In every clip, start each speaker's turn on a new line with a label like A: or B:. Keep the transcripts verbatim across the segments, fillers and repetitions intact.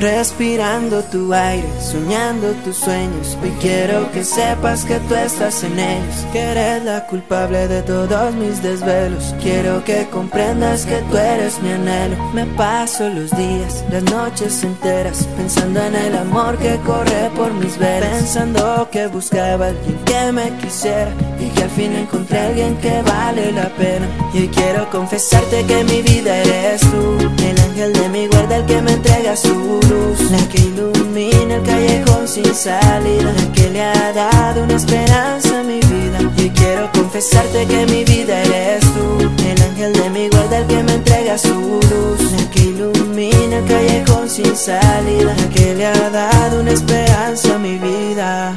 A: Respirando tu aire, soñando tus sueños. Hoy quiero que sepas que tú estás en ellos, que eres la culpable de todos mis desvelos. Quiero que comprendas que tú eres mi anhelo. Me paso los días, las noches enteras, pensando en el amor que corre por mis venas, pensando que buscaba a alguien que me quisiera y que al fin encontré a alguien que vale la pena. Y hoy quiero confesarte que mi vida eres tú, el ángel de mi guarda, el que me entrega su luz, la que ilumina el callejón sin salida, la que le ha dado una esperanza a mi vida. Y hoy quiero confesarte que mi vida eres tú, el ángel de mi guarda, el que me entrega su luz, la que ilumina el callejón sin salida, la que le ha dado una esperanza a mi vida.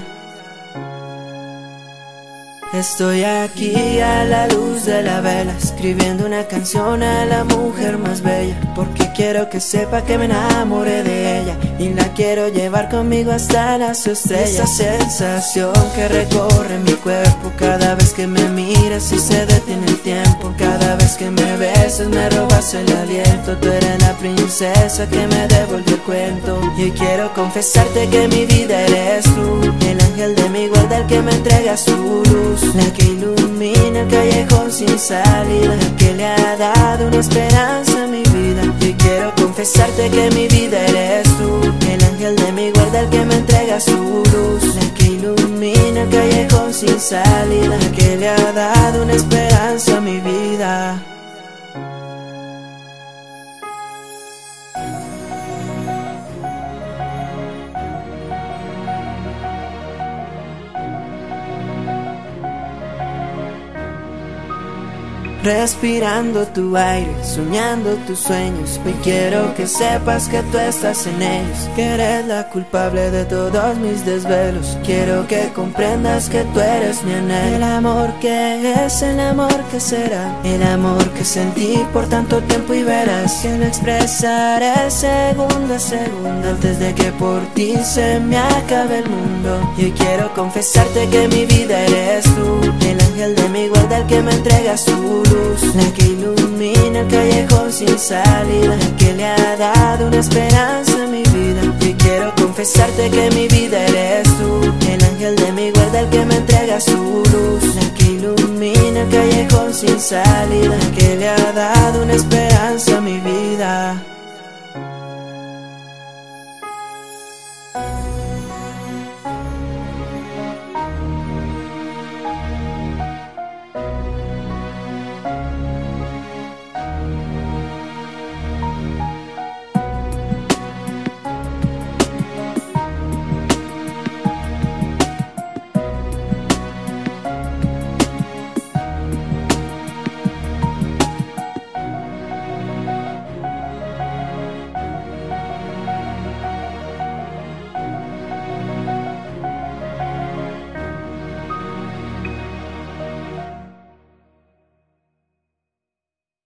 A: Estoy aquí a la luz de la vela, escribiendo una canción a la mujer más bella, porque quiero que sepa que me enamoré de ella y la quiero llevar conmigo hasta las estrellas. Esa sensación que recorre mi cuerpo cada vez que me miras y se detiene el tiempo, cada vez que me besas me robas el aliento. Tú eres la princesa que me devolvió el cuento. Y hoy quiero confesarte que mi vida eres tú, el ángel de mi guarda, el que me entrega su luz, la que ilumina el callejón sin salida, la que le ha dado una esperanza a mi vida. Y hoy quiero confesarte que mi vida eres tú, el ángel de mi guarda, el que me entrega su luz, la que ilumina el callejón sin salida, la que le ha dado una esperanza a mi vida. Respirando tu aire, soñando tus sueños. Hoy quiero que sepas que tú estás en ellos, que eres la culpable de todos mis desvelos. Quiero que comprendas que tú eres mi anhelo. El amor que es, el amor que será, el amor que sentí por tanto tiempo y verás que lo expresaré segundo a segundo antes de que por ti se me acabe el mundo. Y hoy quiero confesarte que mi vida eres tú, el ángel de mi guarda, el que me entrega su luz, la que ilumina el callejón sin salida, la que le ha dado una esperanza a mi vida. Y quiero confesarte que mi vida eres tú, el ángel de mi guarda, el que me entrega su luz, la que ilumina el callejón sin salida, la que le ha dado una esperanza a mi vida.